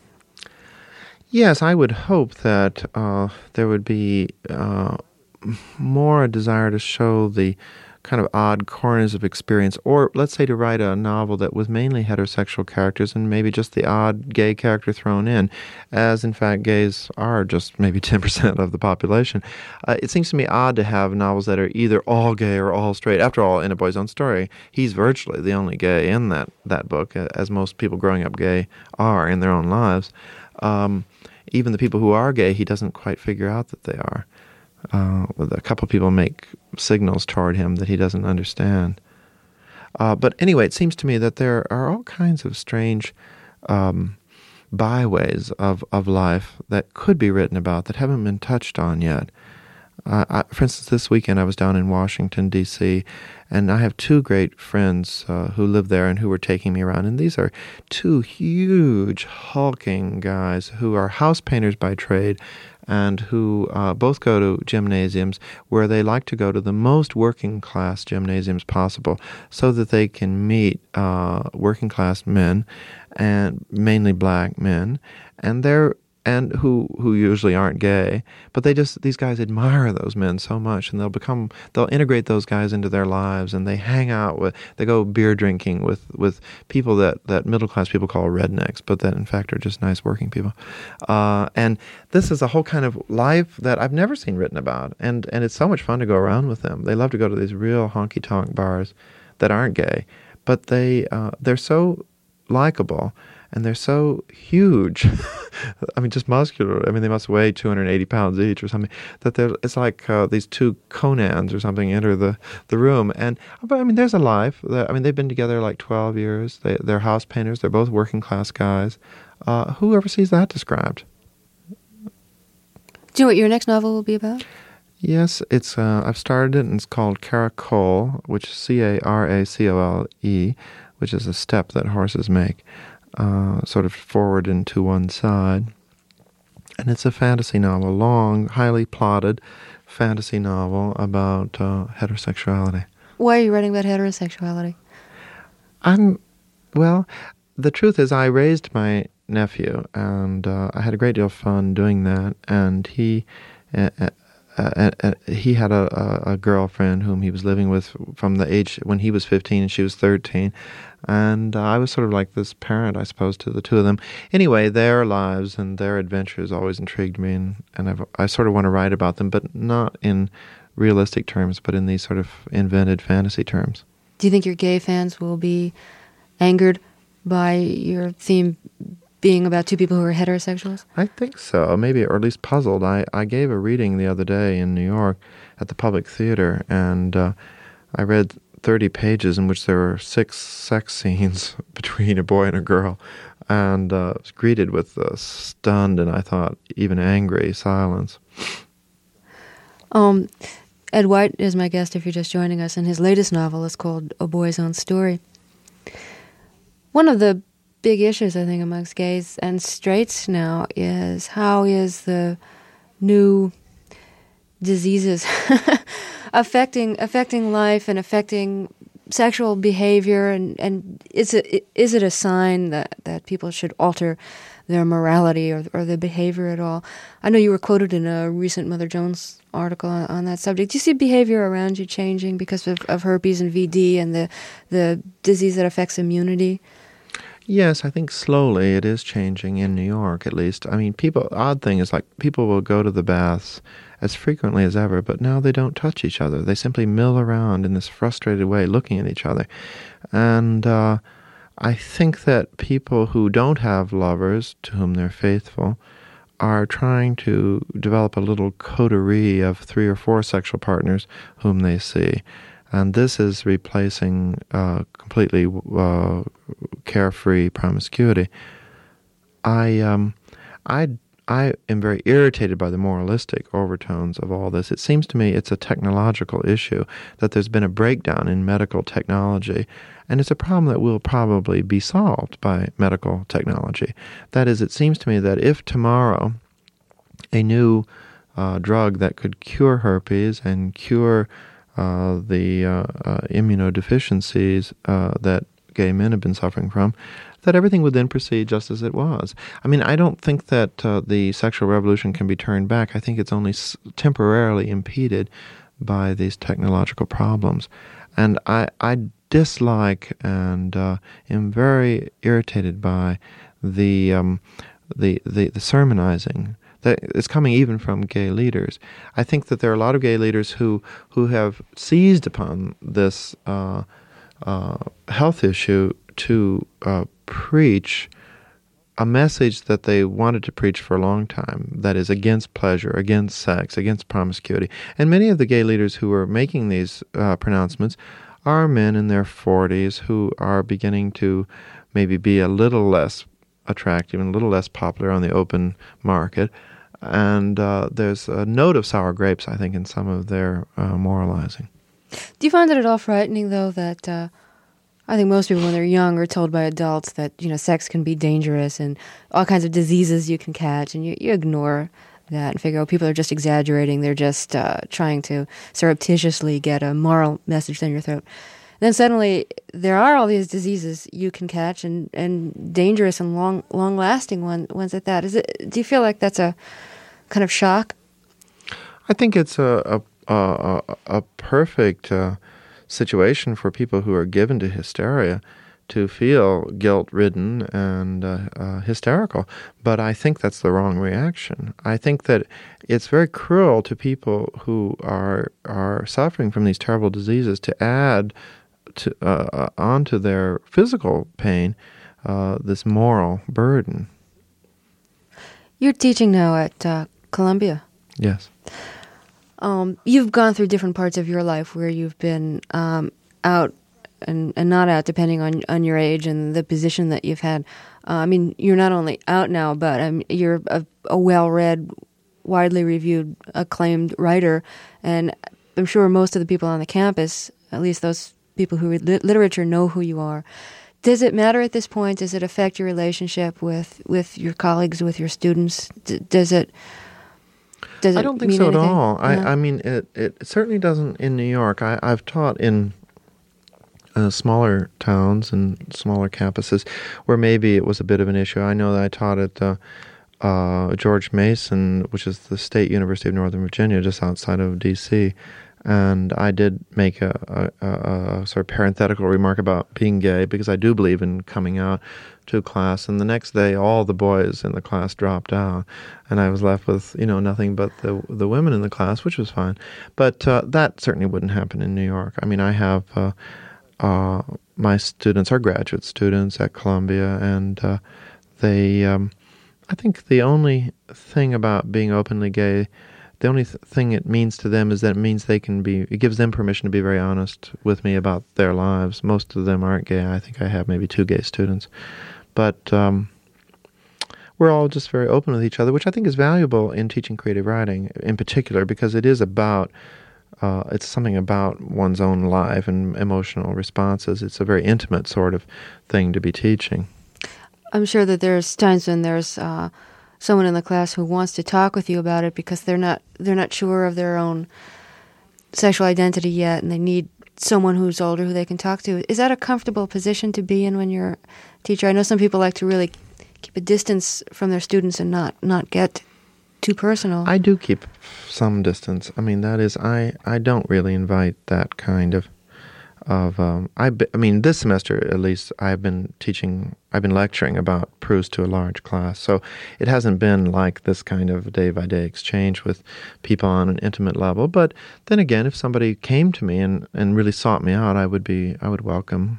Yes, I would hope that uh, there would be uh, more a desire to show the kind of odd corners of experience, or let's say to write a novel that was mainly heterosexual characters and maybe just the odd gay character thrown in, as in fact gays are just maybe ten percent of the population. Uh, it seems to me odd to have novels that are either all gay or all straight. After all, in A Boy's Own Story, he's virtually the only gay in that, that book, as most people growing up gay are in their own lives. Um, even the people who are gay, he doesn't quite figure out that they are. Uh, a couple of people make signals toward him that he doesn't understand. Uh, but anyway, it seems to me that there are all kinds of strange um, byways of, of life that could be written about that haven't been touched on yet. Uh, I, for instance, this weekend I was down in Washington, D C, and I have two great friends uh, who live there and who were taking me around. And these are two huge, hulking guys who are house painters by trade and who uh, both go to gymnasiums where they like to go to the most working-class gymnasiums possible so that they can meet uh, working-class men, and mainly black men, and they're and who who usually aren't gay, but they just, these guys admire those men so much, and they'll become, they'll integrate those guys into their lives, and they hang out with, they go beer drinking with, with people that, that middle-class people call rednecks, but that in fact are just nice working people. Uh, and this is a whole kind of life that I've never seen written about, and, and it's so much fun to go around with them. They love to go to these real honky-tonk bars that aren't gay, but they, uh, they're so likable, and they're so huge. I mean, just muscular. I mean, they must weigh two hundred eighty pounds each or something. That they're, it's like uh, these two Conans or something enter the, the room. And, but I mean, there's a life. I mean, they've been together like twelve years. They, they're house painters. They're both working class guys. Uh, who ever sees that described? Do you know what your next novel will be about? Yes, it's. Uh, I've started it, and it's called Caracole, which is C A R A C O L E, which is a step that horses make. Uh, sort of forward and to one side. And it's a fantasy novel, long, highly plotted fantasy novel about uh, heterosexuality. Why are you writing about heterosexuality? I'm, well, the truth is I raised my nephew, and uh, I had a great deal of fun doing that, and he... Uh, uh, Uh, uh, he had a, a, a girlfriend whom he was living with from the age when he was fifteen and she was thirteen. And uh, I was sort of like this parent, I suppose, to the two of them. Anyway, their lives and their adventures always intrigued me, and, and I've, I sort of want to write about them, but not in realistic terms, but in these sort of invented fantasy terms. Do you think your gay fans will be angered by your theme being about two people who are heterosexuals? I think so, maybe, or at least puzzled. I, I gave a reading the other day in New York at the Public Theater, and uh, I read thirty pages in which there were six sex scenes between a boy and a girl, and uh, was greeted with a stunned and, I thought, even angry silence. Um, Ed White is my guest if you're just joining us, and his latest novel is called A Boy's Own Story. One of the big issues, I think, amongst gays and straights now is how is the new diseases affecting affecting life and affecting sexual behavior, and, and is it is it a sign that, that people should alter their morality or or their behavior at all? I know you were quoted in a recent Mother Jones article on, on that subject. Do you see behavior around you changing because of, of herpes and V D and the the disease that affects immunity? Yes, I think slowly it is changing in New York, at least. I mean, people, odd thing is, like, people will go to the baths as frequently as ever, but now they don't touch each other. They simply mill around in this frustrated way, looking at each other. And uh, I think that people who don't have lovers to whom they're faithful are trying to develop a little coterie of three or four sexual partners whom they see. And this is replacing uh, completely uh, carefree promiscuity. I, um, I, I am very irritated by the moralistic overtones of all this. It seems to me it's a technological issue, that there's been a breakdown in medical technology, and it's a problem that will probably be solved by medical technology. That is, it seems to me that if tomorrow a new uh, drug that could cure herpes and cure Uh, the uh, uh, immunodeficiencies uh, that gay men have been suffering from, that everything would then proceed just as it was. I mean, I don't think that uh, the sexual revolution can be turned back. I think it's only s- temporarily impeded by these technological problems. And I, I dislike and uh, am very irritated by the, um, the, the, the sermonizing that is coming even from gay leaders. I think that there are a lot of gay leaders who, who have seized upon this uh, uh, health issue to uh, preach a message that they wanted to preach for a long time, that is against pleasure, against sex, against promiscuity. And many of the gay leaders who are making these uh, pronouncements are men in their forties who are beginning to maybe be a little less attractive and a little less popular on the open market. And uh, there's a note of sour grapes, I think, in some of their uh, moralizing. Do you find it at all frightening, though, that uh, I think most people when they're young are told by adults that, you know, sex can be dangerous and all kinds of diseases you can catch, and you, you ignore that and figure, oh, people are just exaggerating. They're just uh, trying to surreptitiously get a moral message down your throat. Then suddenly there are all these diseases you can catch, and, and dangerous and long long lasting one, ones at that. Is it? Do you feel like that's a kind of shock? I think it's a a, a, a perfect uh, situation for people who are given to hysteria to feel guilt-ridden and uh, uh, hysterical. But I think that's the wrong reaction. I think that it's very cruel to people who are are suffering from these terrible diseases to add to uh, uh, onto their physical pain uh, this moral burden. You're teaching now at uh, Columbia. Yes. Um, you've gone through different parts of your life where you've been um, out and, and not out, depending on on your age and the position that you've had. Uh, I mean, you're not only out now, but um, you're a, a well-read, widely reviewed, acclaimed writer, and I'm sure most of the people on the campus, at least those people who read lit- literature, know who you are. Does it matter at this point? Does it affect your relationship with, with your colleagues, with your students? D- does it? Does it I don't think mean so anything? at all. No? I, I mean, it, it certainly doesn't in New York. I, I've taught in uh, smaller towns and smaller campuses where maybe it was a bit of an issue. I know that I taught at uh, uh, George Mason, which is the State University of Northern Virginia, just outside of D C, and I did make a, a, a, a sort of parenthetical remark about being gay because I do believe in coming out to class. And the next day, all the boys in the class dropped out, and I was left with, you know, nothing but the the women in the class, which was fine. But uh, that certainly wouldn't happen in New York. I mean, I have uh, uh, my students are graduate students at Columbia, and uh, they, um, I think, the only thing about being openly gay. The only th- thing it means to them is that it means they can be, it gives them permission to be very honest with me about their lives. Most of them aren't gay. I think I have maybe two gay students. But um, we're all just very open with each other, which I think is valuable in teaching creative writing in particular, because it is about, uh, it's something about one's own life and emotional responses. It's a very intimate sort of thing to be teaching. I'm sure that there's times when there's uh, someone in the class who wants to talk with you about it because they're not they're not sure of their own sexual identity yet, and they need someone who's older who they can talk to. Is that a comfortable position to be in when you're a teacher? I know some people like to really keep a distance from their students and not, not get too personal. I do keep some distance. I mean, that is, I, I don't really invite that kind of of um, I, be, I mean, this semester at least, I've been teaching, I've been lecturing about Proust to a large class, so it hasn't been like this kind of day-by-day exchange with people on an intimate level. But then again, if somebody came to me and, and really sought me out, I would be, I would welcome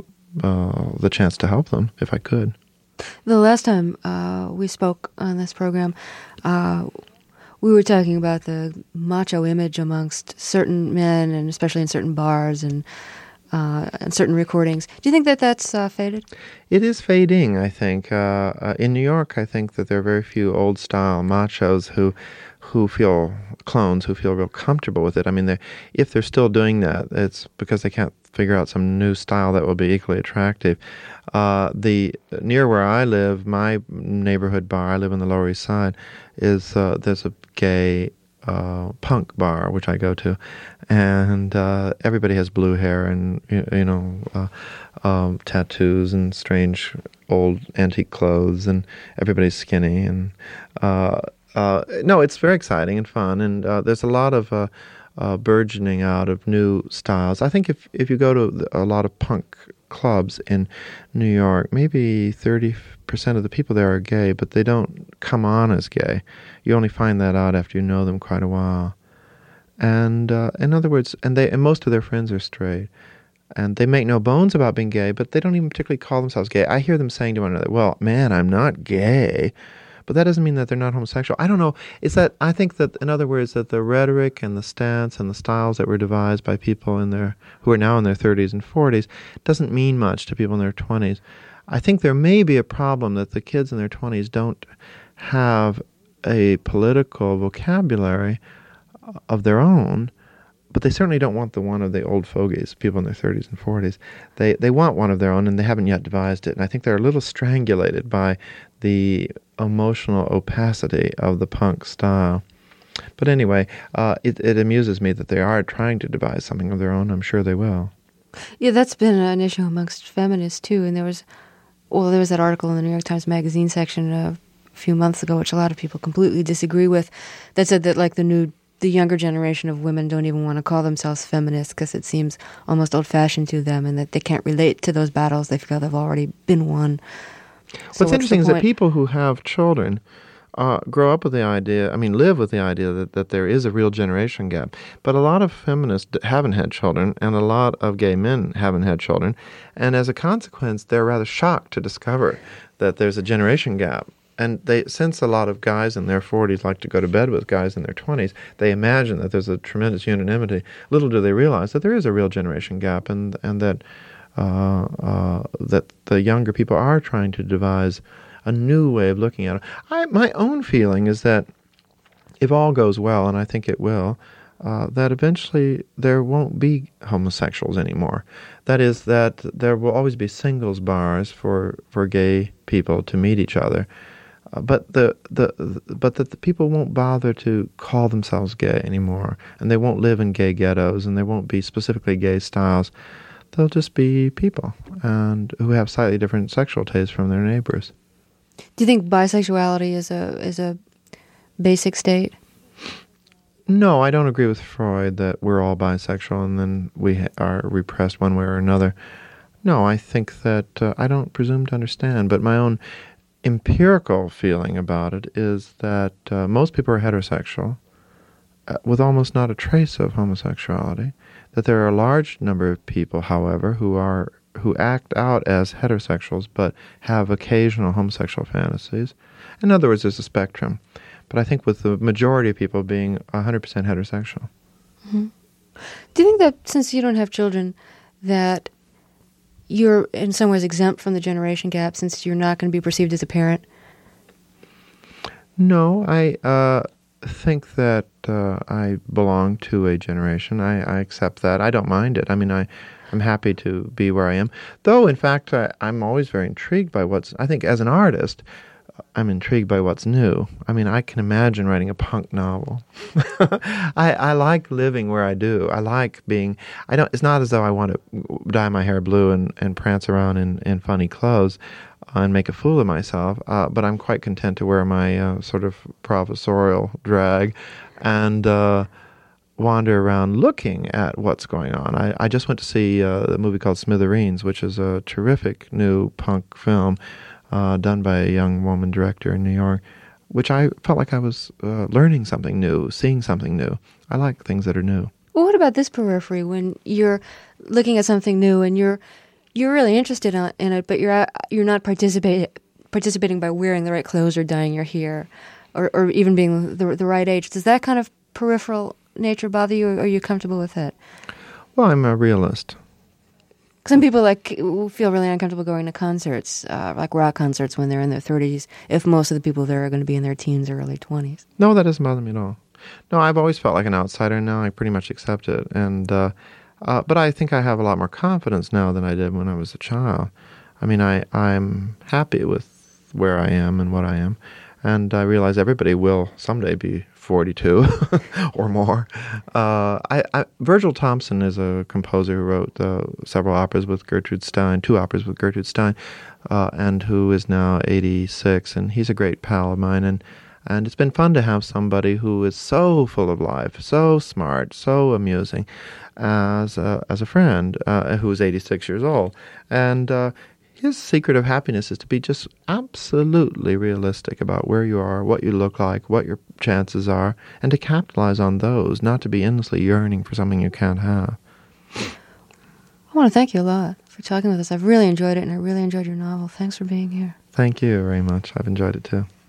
uh, the chance to help them if I could. The last time uh, we spoke on this program, uh, we were talking about the macho image amongst certain men, and especially in certain bars and uh, and certain recordings. Do you think that that's uh, faded? It is fading, I think. Uh, uh, in New York, I think that there are very few old-style machos who who feel clones, who feel real comfortable with it. I mean, they're, if they're still doing that, it's because they can't figure out some new style that will be equally attractive. Uh, the near where I live, my neighborhood bar, I live on the Lower East Side, is uh, there's a gay uh, punk bar which I go to, and uh, everybody has blue hair and you, you know uh, um, tattoos and strange old antique clothes, and everybody's skinny and uh, uh, no, it's very exciting and fun, and uh, there's a lot of uh, uh, burgeoning out of new styles. I think if if you go to a lot of punk clubs in New York, maybe thirty percent of the people there are gay, but they don't come on as gay. You only find that out after you know them quite a while. And uh, in other words, and they and most of their friends are straight, and they make no bones about being gay, but they don't even particularly call themselves gay. I hear them saying to one another, "Well, man, I'm not gay, but that doesn't mean that they're not homosexual. I don't know. It's that I think that, in other words, that the rhetoric and the stance and the styles that were devised by people in their who are now in their thirties and forties doesn't mean much to people in their twenties. I think there may be a problem that the kids in their twenties don't have a political vocabulary of their own, but they certainly don't want the one of the old fogies, people in their thirties and forties. They they want one of their own, and they haven't yet devised it. And I think they're a little strangulated by the emotional opacity of the punk style. But anyway, uh, it, it amuses me that they are trying to devise something of their own. I'm sure they will. Yeah, that's been an issue amongst feminists, too. And there was, well, there was that article in the New York Times Magazine section a few months ago, which a lot of people completely disagree with, that said that, like, the new, the younger generation of women don't even want to call themselves feminists because it seems almost old-fashioned to them, and that they can't relate to those battles. They feel they've already been won. So what's, what's interesting is point? that people who have children uh, grow up with the idea, I mean, live with the idea that, that there is a real generation gap. But a lot of feminists haven't had children, and a lot of gay men haven't had children. And as a consequence, they're rather shocked to discover that there's a generation gap. And they, since a lot of guys in their forties like to go to bed with guys in their twenties, they imagine that there's a tremendous unanimity. Little do they realize that there is a real generation gap, and and that uh, uh, that the younger people are trying to devise a new way of looking at it. I, my own feeling is that if all goes well, and I think it will, uh, that eventually there won't be homosexuals anymore. That is, that there will always be singles bars for, for gay people to meet each other. Uh, but the, the but that the people won't bother to call themselves gay anymore, and they won't live in gay ghettos, and there won't be specifically gay styles. They'll just be people and who have slightly different sexual tastes from their neighbors. Do you think bisexuality is a is a basic state? No, I don't agree with Freud that we're all bisexual and then we ha- are repressed one way or another. No, I think that uh, I don't presume to understand, but my own empirical feeling about it is that uh, most people are heterosexual uh, with almost not a trace of homosexuality, that there are a large number of people, however, who are who act out as heterosexuals but have occasional homosexual fantasies. In other words, there's a spectrum. But I think with the majority of people being one hundred percent heterosexual. Mm-hmm. Do you think that since you don't have children, that you're in some ways exempt from the generation gap since you're not going to be perceived as a parent? No, I uh, think that uh, I belong to a generation. I, I accept that. I don't mind it. I mean, I, I'm happy to be where I am. Though, in fact, I, I'm always very intrigued by what's... I think as an artist, I'm intrigued by what's new. I mean, I can imagine writing a punk novel. I, I like living where I do. I like being... I don't. It's not as though I want to dye my hair blue and, and prance around in, in funny clothes and make a fool of myself, uh, but I'm quite content to wear my uh, sort of professorial drag and uh, wander around looking at what's going on. I, I just went to see uh, a movie called Smithereens, which is a terrific new punk film uh, done by a young woman director in New York, which I felt like I was uh, learning something new, seeing something new. I like things that are new. Well, what about this periphery when you're looking at something new and you're you're really interested in it, but you're you're not participating participating by wearing the right clothes or dyeing your hair, or, or even being the the right age? Does that kind of peripheral nature bother you, or are you comfortable with it? Well, I'm a realist. Some people like feel really uncomfortable going to concerts, uh, like rock concerts, when they're in their thirties, if most of the people there are going to be in their teens or early twenties. No, that doesn't bother me at all. No, I've always felt like an outsider. Now I pretty much accept it, and uh, uh, but I think I have a lot more confidence now than I did when I was a child. I mean, I I'm happy with where I am and what I am, and I realize everybody will someday be forty-two or more. Uh, I, I, Virgil Thompson is a composer who wrote uh, several operas with Gertrude Stein, two operas with Gertrude Stein, uh, and who is now eighty-six, and he's a great pal of mine, and and it's been fun to have somebody who is so full of life, so smart, so amusing, as a, as a friend uh, who is eighty-six years old, and uh, his secret of happiness is to be just absolutely realistic about where you are, what you look like, what your chances are, and to capitalize on those, not to be endlessly yearning for something you can't have. I want to thank you a lot for talking with us. I've really enjoyed it, and I really enjoyed your novel. Thanks for being here. Thank you very much. I've enjoyed it too.